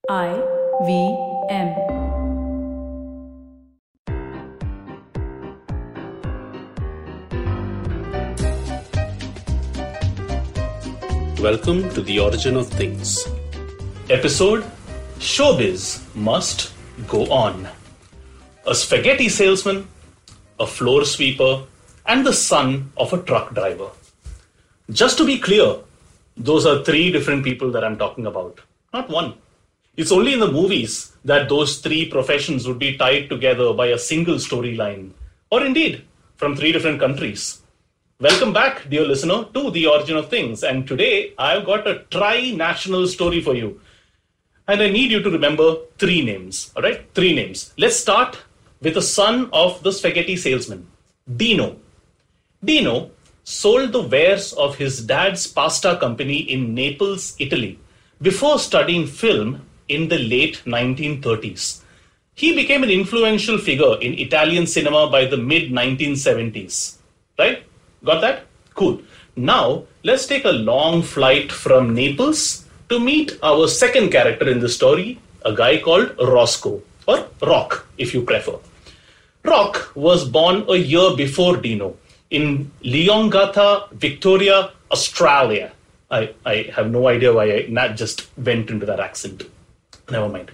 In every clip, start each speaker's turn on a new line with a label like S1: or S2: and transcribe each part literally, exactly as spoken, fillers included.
S1: I V M.
S2: Welcome to The Origin of Things. Episode Showbiz Must Go On. A spaghetti salesman, a floor sweeper, and the son of a truck driver. Just to be clear, those are three different people that I'm talking about, not one. It's only in the movies that those three professions would be tied together by a single storyline, or indeed, from three different countries. Welcome back, dear listener, to The Origin of Things, and today I've got a tri-national story for you. And I need you to remember three names, all right? Three names. Let's start with the son of the spaghetti salesman, Dino. Dino sold the wares of his dad's pasta company in Naples, Italy, before studying film in the late nineteen thirties. He became an influential figure in Italian cinema by the mid nineteen seventies. Right? Got that? Cool. Now, let's take a long flight from Naples to meet our second character in the story, a guy called Roscoe, or Rock, if you prefer. Rock was born a year before Dino in Leongatha, Victoria, Australia. I, I have no idea why I not just went into that accent. Never mind.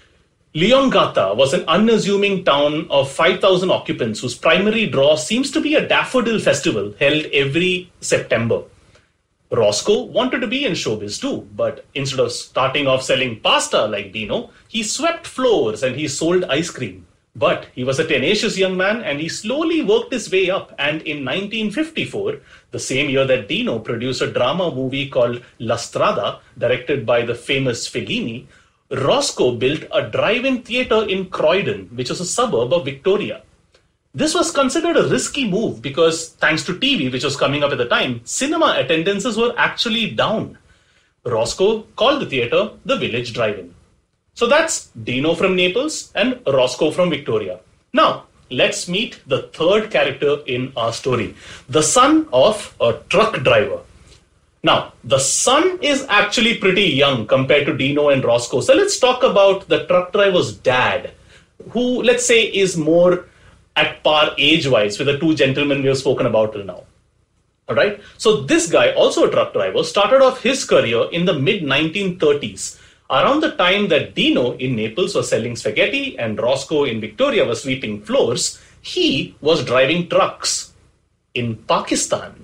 S2: Leongatha was an unassuming town of five thousand occupants whose primary draw seems to be a daffodil festival held every September. Roscoe wanted to be in showbiz too, but instead of starting off selling pasta like Dino, he swept floors and he sold ice cream. But he was a tenacious young man and he slowly worked his way up, and in nineteen fifty-four, the same year that Dino produced a drama movie called La Strada, directed by the famous Fellini, Roscoe built a drive-in theatre in Croydon, which was a suburb of Victoria. This was considered a risky move because, thanks to T V, which was coming up at the time, cinema attendances were actually down. Roscoe called the theatre the Village Drive-In. So that's Dino from Naples and Roscoe from Victoria. Now, let's meet the third character in our story, the son of a truck driver. Now, the son is actually pretty young compared to Dino and Roscoe. So let's talk about the truck driver's dad, who, let's say, is more at par age-wise with the two gentlemen we have spoken about till now. All right. So this guy, also a truck driver, started off his career in the mid nineteen thirties. Around the time that Dino in Naples was selling spaghetti and Roscoe in Victoria was sweeping floors, he was driving trucks in Pakistan.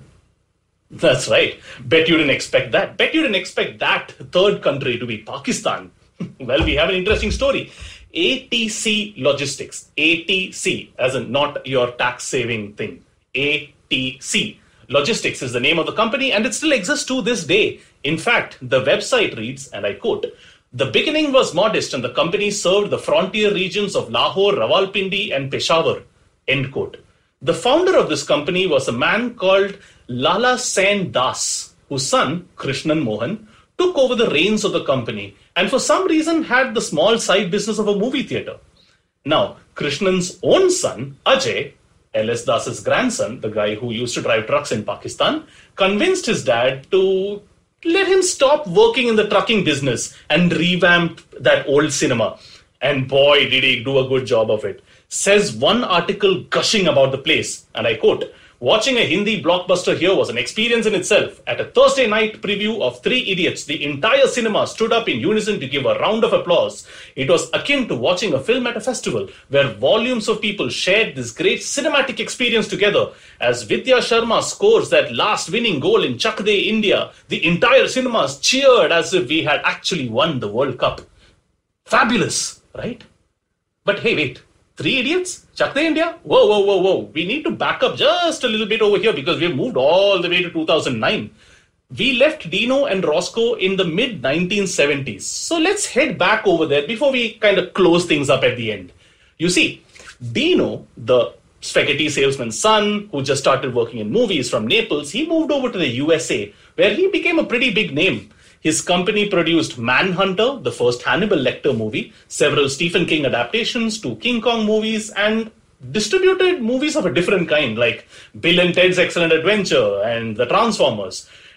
S2: That's right. Bet you didn't expect that. Bet you didn't expect that third country to be Pakistan. Well, we have an interesting story. A T C Logistics. A T C, as in not your tax-saving thing. A T C Logistics is the name of the company, and it still exists to this day. In fact, the website reads, and I quote, "The beginning was modest and the company served the frontier regions of Lahore, Rawalpindi and Peshawar." End quote. The founder of this company was a man called Lala Sen Das, whose son, Krishnan Mohan, took over the reins of the company and for some reason had the small side business of a movie theatre. Now, Krishnan's own son, Ajay, L S Das's grandson, the guy who used to drive trucks in Pakistan, convinced his dad to let him stop working in the trucking business and revamp that old cinema. And boy, did he do a good job of it. Says one article gushing about the place, and I quote, "Watching a Hindi blockbuster here was an experience in itself. At a Thursday night preview of Three Idiots, the entire cinema stood up in unison to give a round of applause. It was akin to watching a film at a festival, where volumes of people shared this great cinematic experience together. As Vidya Sharma scores that last winning goal in Chak De, India, the entire cinema cheered as if we had actually won the World Cup." Fabulous, right? But hey, wait. Three Idiots? Chak De India? Whoa, whoa, whoa, whoa. We need to back up just a little bit over here because we've moved all the way to two thousand nine. We left Dino and Roscoe in the mid nineteen seventies. So let's head back over there before we kind of close things up at the end. You see, Dino, the spaghetti salesman's son, who just started working in movies from Naples, he moved over to the U S A, where he became a pretty big name. His company produced Manhunter, the first Hannibal Lecter movie, several Stephen King adaptations, two King Kong movies, and distributed movies of a different kind, like Bill and Ted's Excellent Adventure and The Transformers.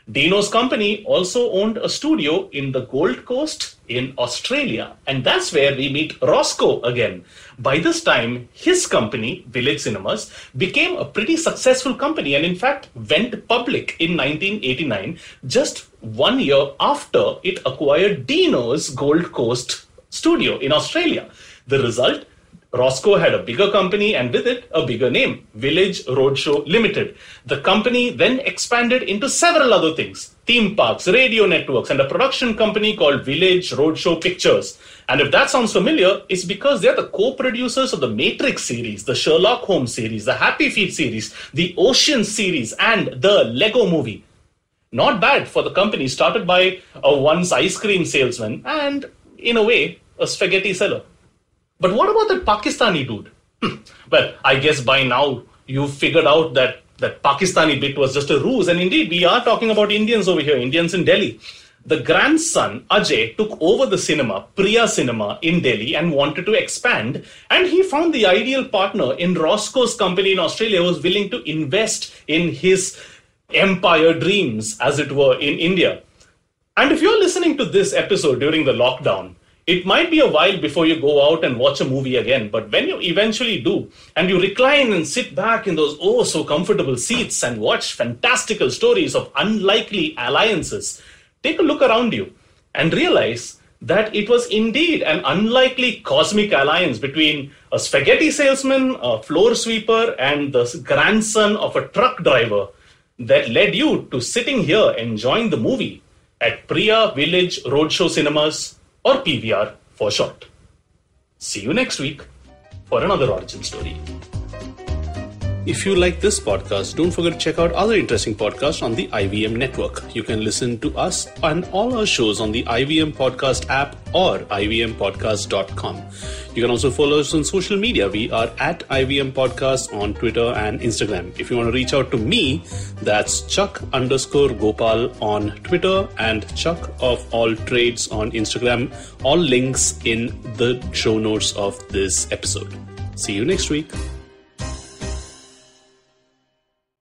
S2: Dino's company also owned a studio in the Gold Coast in Australia, and that's where we meet Roscoe again. By this time, his company, Village Cinemas, became a pretty successful company and in fact went public in nineteen eighty-nine, just one year after it acquired Dino's Gold Coast studio in Australia. The result? Roscoe had a bigger company and with it a bigger name, Village Roadshow Limited. The company then expanded into several other things, theme parks, radio networks, and a production company called Village Roadshow Pictures. And if that sounds familiar, it's because they're the co-producers of the Matrix series, the Sherlock Holmes series, the Happy Feet series, the Ocean series, and the Lego movie. Not bad for the company started by a once ice cream salesman and, in a way, a spaghetti seller. But what about that Pakistani dude? Well, I guess by now you've figured out that that Pakistani bit was just a ruse. And indeed, we are talking about Indians over here, Indians in Delhi. The grandson, Ajay, took over the cinema, Priya Cinema in Delhi and wanted to expand. And he found the ideal partner in Roscoe's company in Australia who was willing to invest in his empire dreams, as it were, in India. And if you're listening to this episode during the lockdown, it might be a while before you go out and watch a movie again, but when you eventually do, and you recline and sit back in those oh so comfortable seats and watch fantastical stories of unlikely alliances, take a look around you and realize that it was indeed an unlikely cosmic alliance between a spaghetti salesman, a floor sweeper, and the grandson of a truck driver that led you to sitting here enjoying the movie at Priya Village Roadshow Cinemas, or P V R for short. See you next week for another origin story. If you like this podcast, don't forget to check out other interesting podcasts on the I V M network. You can listen to us and all our shows on the I V M Podcast app or I V M podcast dot com. You can also follow us on social media. We are at I V M Podcast on Twitter and Instagram. If you want to reach out to me, that's Chuck underscore Gopal on Twitter and Chuck of All Trades on Instagram. All links in the show notes of this episode. See you next week.